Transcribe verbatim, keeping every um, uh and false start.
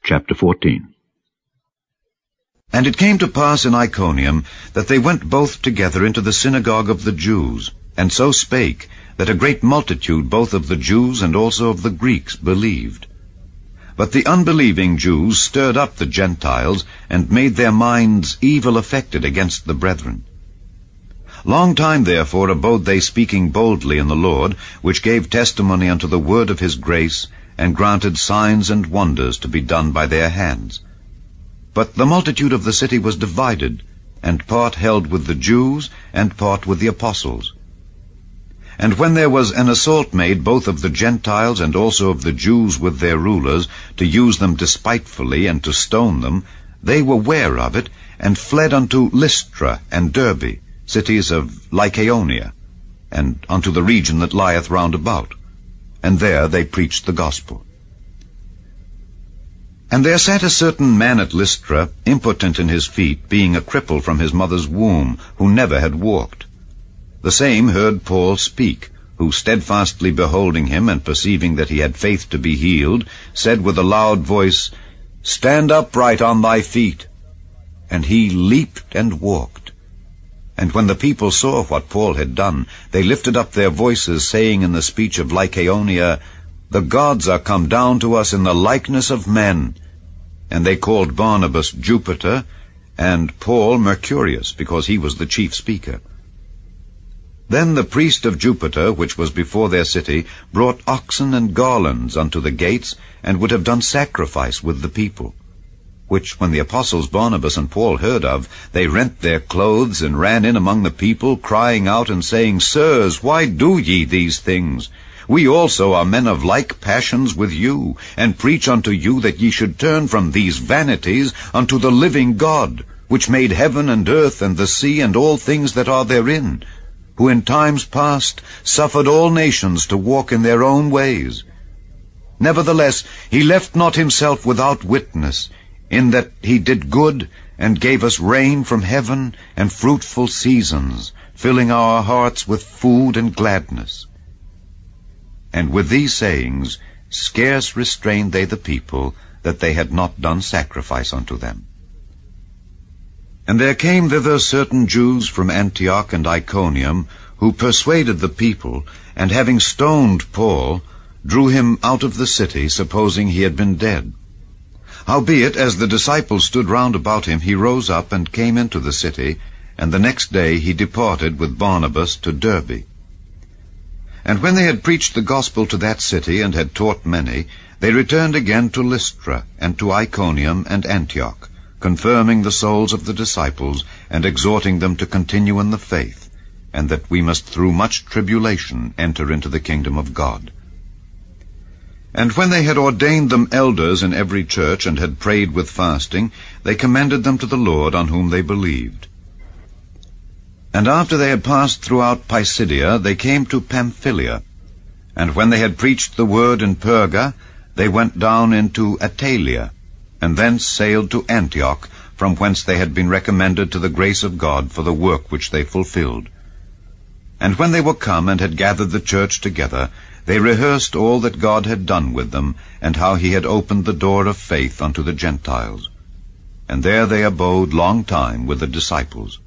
Chapter fourteen. And it came to pass in Iconium that they went both together into the synagogue of the Jews, and so spake, that a great multitude both of the Jews and also of the Greeks believed. But the unbelieving Jews stirred up the Gentiles, and made their minds evil affected against the brethren. Long time therefore abode they speaking boldly in the Lord, which gave testimony unto the word of his grace, and granted signs and wonders to be done by their hands. But the multitude of the city was divided, and part held with the Jews, and part with the apostles. And when there was an assault made both of the Gentiles and also of the Jews with their rulers, to use them despitefully and to stone them, they were ware of it, and fled unto Lystra and Derbe, cities of Lycaonia, and unto the region that lieth round about. And there they preached the gospel. And there sat a certain man at Lystra, impotent in his feet, being a cripple from his mother's womb, who never had walked. The same heard Paul speak, who steadfastly beholding him, and perceiving that he had faith to be healed, said with a loud voice, Stand upright on thy feet. And he leaped and walked. And when the people saw what Paul had done, they lifted up their voices, saying in the speech of Lycaonia, The gods are come down to us in the likeness of men. And they called Barnabas Jupiter, and Paul Mercurius, because he was the chief speaker. Then the priest of Jupiter, which was before their city, brought oxen and garlands unto the gates, and would have done sacrifice with the people. Which when the apostles Barnabas and Paul heard of, they rent their clothes, and ran in among the people, crying out and saying, Sirs, why do ye these things? We also are men of like passions with you, and preach unto you that ye should turn from these vanities unto the living God, which made heaven and earth and the sea and all things that are therein, who in times past suffered all nations to walk in their own ways. Nevertheless, he left not himself without witness, in that he did good, and gave us rain from heaven, and fruitful seasons, filling our hearts with food and gladness. And with these sayings scarce restrained they the people, that they had not done sacrifice unto them. And there came thither certain Jews from Antioch and Iconium, who persuaded the people, and having stoned Paul, drew him out of the city, supposing he had been dead. Howbeit, as the disciples stood round about him, he rose up and came into the city, and the next day he departed with Barnabas to Derbe. And when they had preached the gospel to that city, and had taught many, they returned again to Lystra, and to Iconium and Antioch, confirming the souls of the disciples, and exhorting them to continue in the faith, and that we must through much tribulation enter into the kingdom of God. And when they had ordained them elders in every church, and had prayed with fasting, they commended them to the Lord, on whom they believed. And after they had passed throughout Pisidia, they came to Pamphylia. And when they had preached the word in Perga, they went down into Attalia, and thence sailed to Antioch, from whence they had been recommended to the grace of God for the work which they fulfilled. And when they were come and had gathered the church together, they rehearsed all that God had done with them, and how he had opened the door of faith unto the Gentiles. And there they abode long time with the disciples.